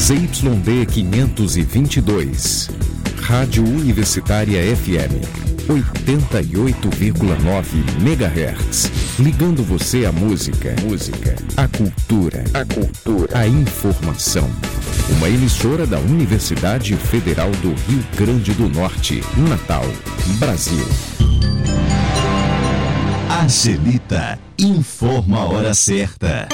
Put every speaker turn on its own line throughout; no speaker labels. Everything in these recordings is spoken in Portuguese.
ZYD 522, Rádio Universitária FM, 88,9 MHz, ligando você à música, à cultura, à informação. Uma emissora da Universidade Federal do Rio Grande do Norte, Natal, Brasil.
Angelita informa a hora certa.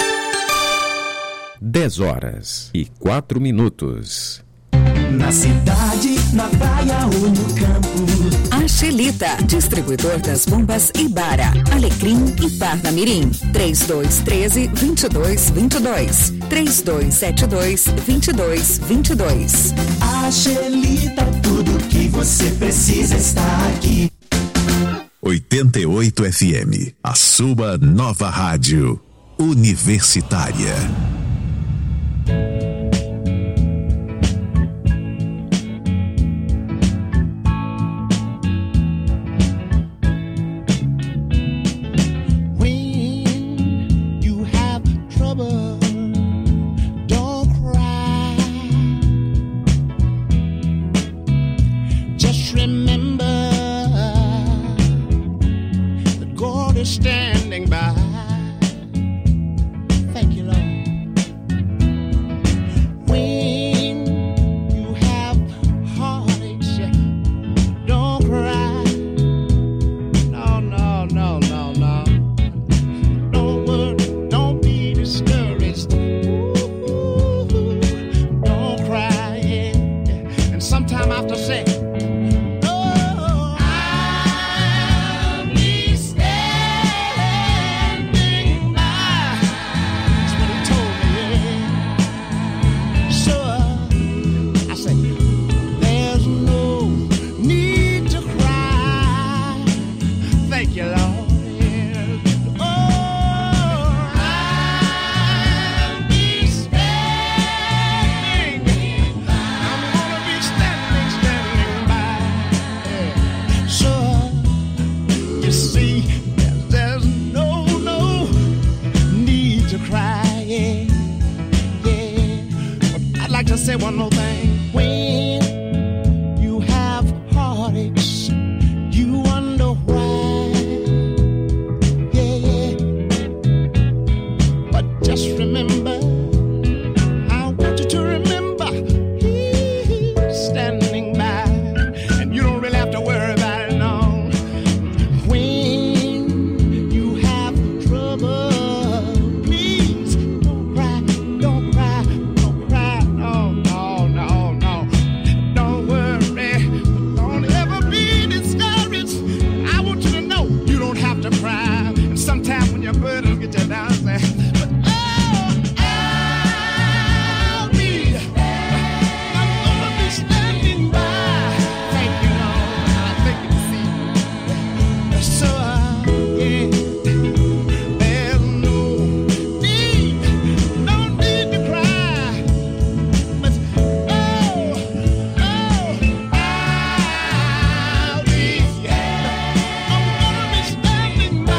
10h04.
Na cidade, na praia ou no campo.
Angelita, distribuidor das bombas Ibara, Alecrim e Parnamirim. 3213-2222. 3272-2222.
Angelita, tudo que você precisa está aqui.
88 FM, a sua nova rádio universitária.
Standing by. Thank you, Lord. When you have heartaches, don't cry. No, no, no, no, no. Don't worry, don't be discouraged. Ooh, don't cry, yeah. And sometime I have to say, say one more thing. When you have heartaches, you wonder why. Yeah. But just remember, I want you to remember, He's standing by, and you don't really have to worry about it, no. When you have trouble, please don't cry, don't cry. Sometimes when your burden get you down, say, but I'll be standing by. Thank you, Lord. I thank you to see. So, yeah, there's no need to cry. But I'll be, I'm gonna be standing by.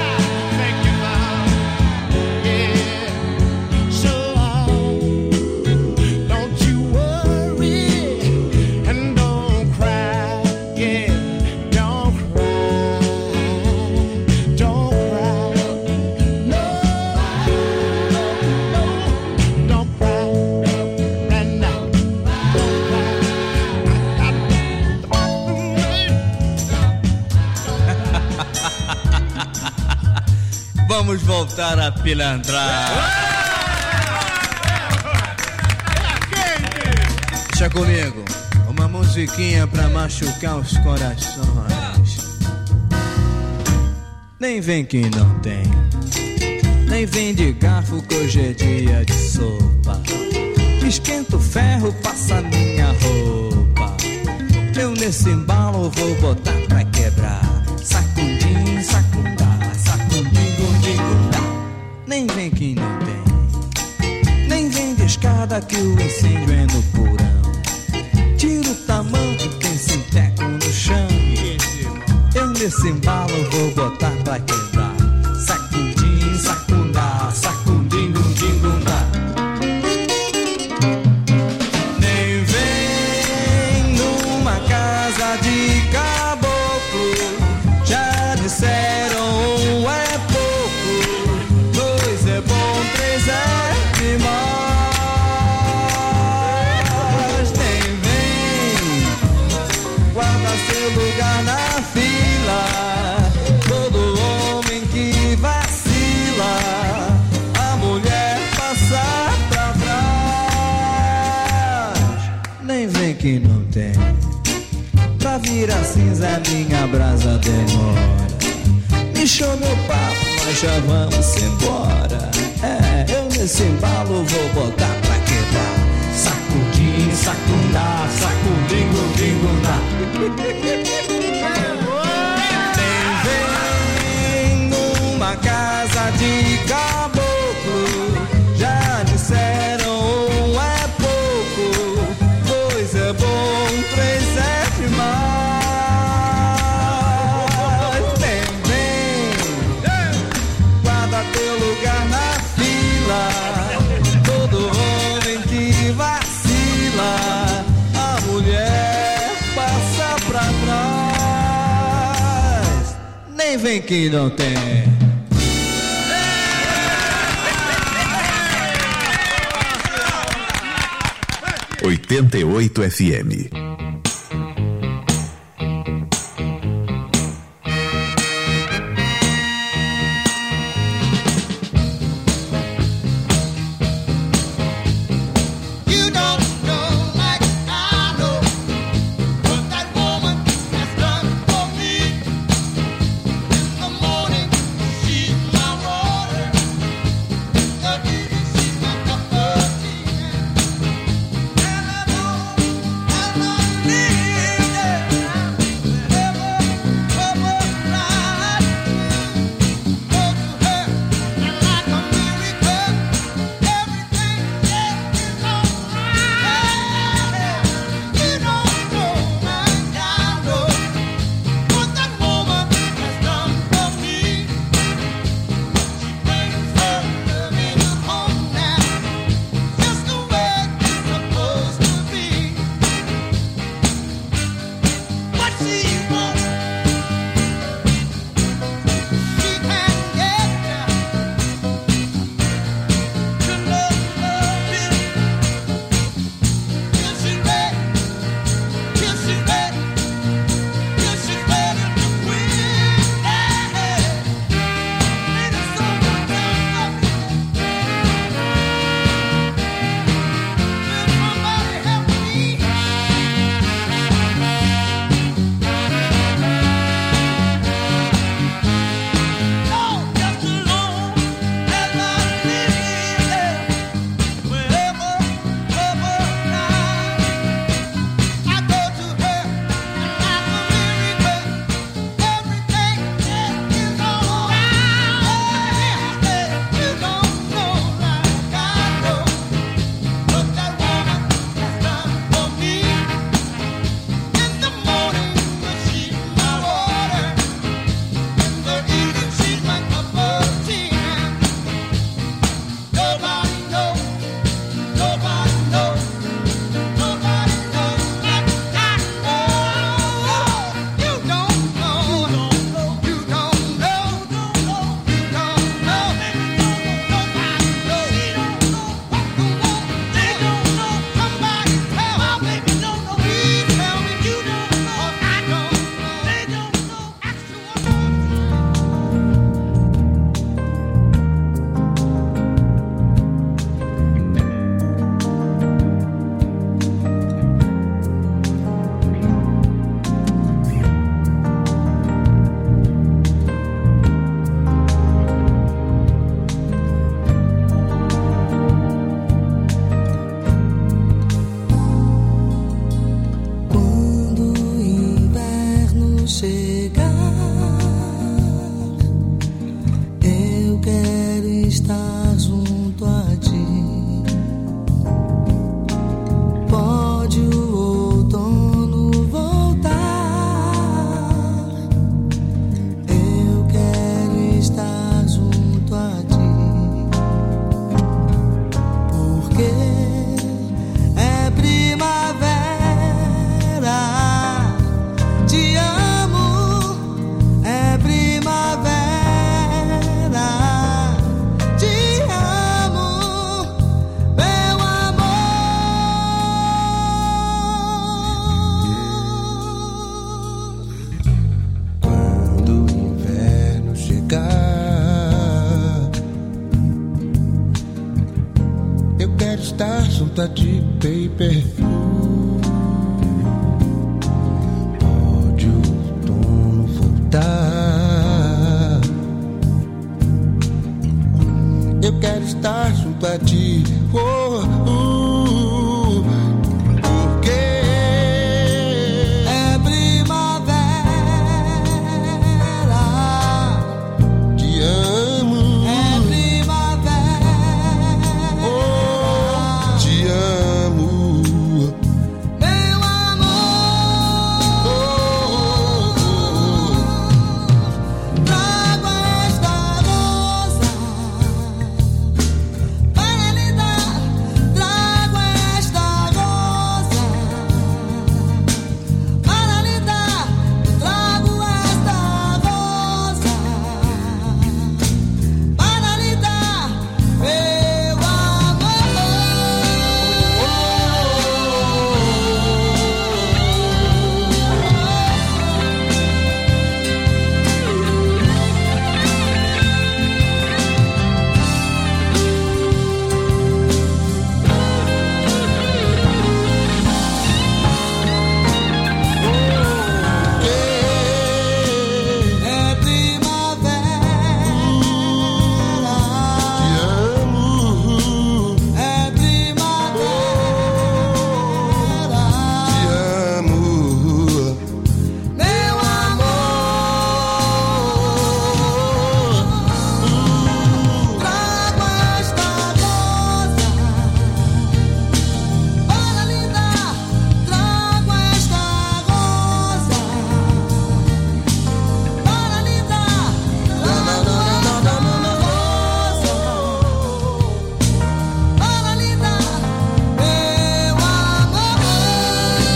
Vamos voltar a pilantrar. Deixa comigo, uma musiquinha pra machucar os corações. Nem vem que não tem, nem vem de garfo que hoje é dia de sopa. Esquenta o ferro, passa minha roupa. Eu nesse embalo vou botar pra quebrar. Sacudim, sacundá, sacudim, gundingundá. Nem vem que não tem, nem vem de escada que o incêndio é no porão. Tira o tamanco, tem sinteco no chão. Eu nesse embalo vou botar pra quebrar. Sacudim, sacundá, sacudim, gundingundá. que não tem. Pra virar cinza minha brasa demora. Lixou meu papo, nós já vamos embora. Eu nesse embalo vou botar pra quebrar. Sacudim, sacundá, sacudingo, dingundá. Vem numa casa de caboclo. Já disseram um é pouco, dois é bom, três é demais. Vem, guarda teu lugar na fila. Todo homem que vacila, a mulher passa pra trás. Nem vem que não tem.
88 FM.
estar junto a ti, baby. pra ti. Oh,